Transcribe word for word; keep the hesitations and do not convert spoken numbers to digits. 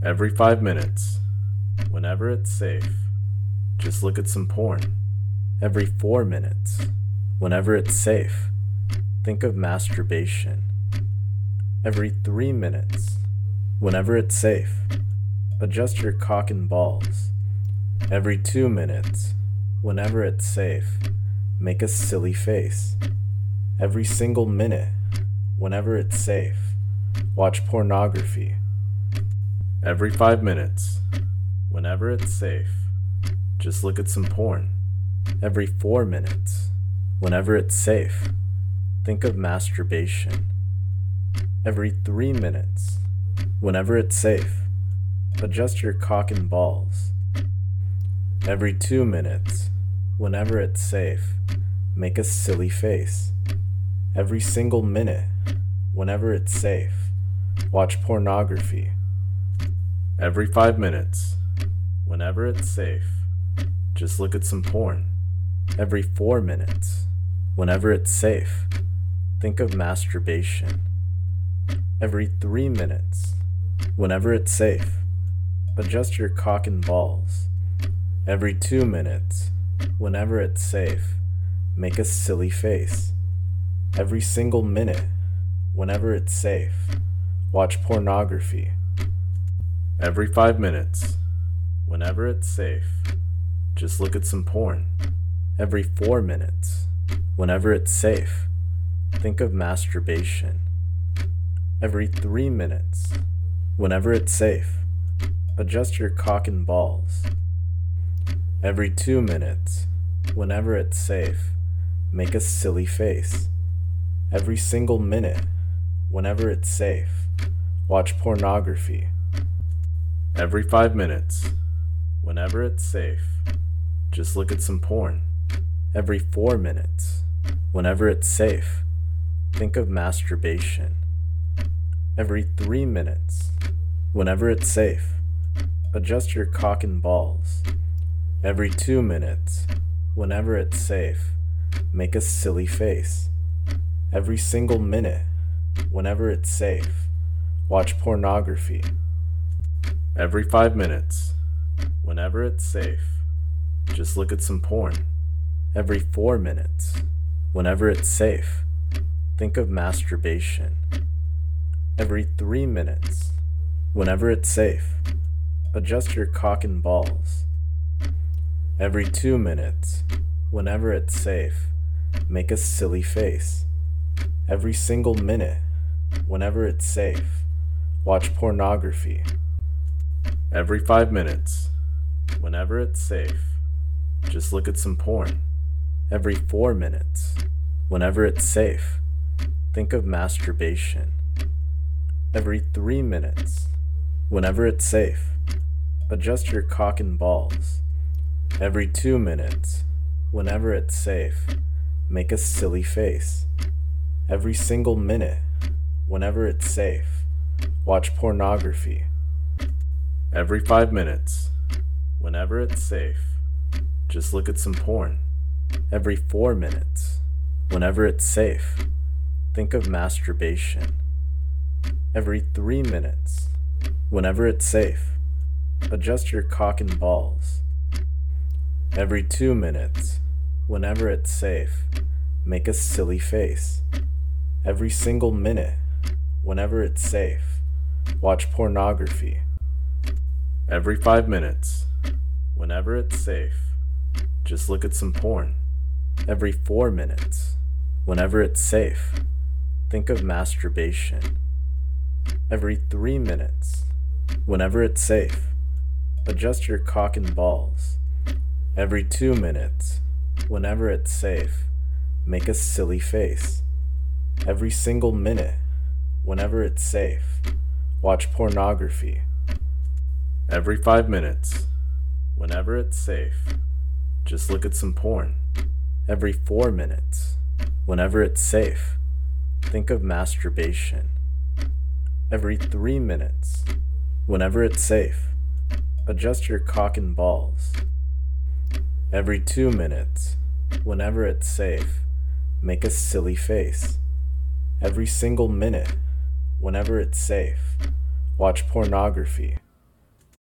Every five minutes, whenever it's safe, just look at some porn. Every four minutes, whenever it's safe, think of masturbation. Every three minutes, whenever it's safe, adjust your cock and balls. Every two minutes, whenever it's safe, make a silly face. Every single minute, whenever it's safe, watch pornography. Every five minutes, whenever it's safe, just look at some porn. Every four minutes, whenever it's safe, think of masturbation. Every three minutes, whenever it's safe, adjust your cock and balls. Every two minutes, whenever it's safe, make a silly face. Every single minute, whenever it's safe, watch pornography. Every five minutes, whenever it's safe, just look at some porn. Every four minutes, whenever it's safe, think of masturbation. Every three minutes, whenever it's safe, adjust your cock and balls. Every two minutes, whenever it's safe, make a silly face. Every single minute, whenever it's safe, watch pornography. Every five minutes, whenever it's safe, just look at some porn. Every four minutes, whenever it's safe, think of masturbation. Every three minutes, whenever it's safe, adjust your cock and balls. Every two minutes, whenever it's safe, make a silly face. Every single minute, whenever it's safe, watch pornography. Every five minutes, whenever it's safe, just look at some porn. Every four minutes, whenever it's safe, think of masturbation. Every three minutes, whenever it's safe, adjust your cock and balls. Every two minutes, whenever it's safe, make a silly face. Every single minute, whenever it's safe, watch pornography. Every five minutes, whenever it's safe, just look at some porn. Every four minutes, whenever it's safe, think of masturbation. Every three minutes, whenever it's safe, adjust your cock and balls. Every two minutes, whenever it's safe, make a silly face. Every single minute, whenever it's safe, watch pornography. Every five minutes, whenever it's safe, just look at some porn. Every four minutes, whenever it's safe, think of masturbation. Every three minutes, whenever it's safe, adjust your cock and balls. Every two minutes, whenever it's safe, make a silly face. Every single minute, whenever it's safe, watch pornography. Every five minutes, whenever it's safe, just look at some porn. Every four minutes, whenever it's safe, think of masturbation. Every three minutes, whenever it's safe, adjust your cock and balls. Every two minutes, whenever it's safe, make a silly face. Every single minute, whenever it's safe, watch pornography. Every five minutes, whenever it's safe, just look at some porn. Every four minutes, whenever it's safe, think of masturbation. Every three minutes, whenever it's safe, adjust your cock and balls. Every two minutes, whenever it's safe, make a silly face. Every single minute, whenever it's safe, watch pornography. Every five minutes, whenever it's safe, just look at some porn. Every four minutes, whenever it's safe, think of masturbation. Every three minutes, whenever it's safe, adjust your cock and balls. Every two minutes, whenever it's safe, make a silly face. Every single minute, whenever it's safe, watch pornography.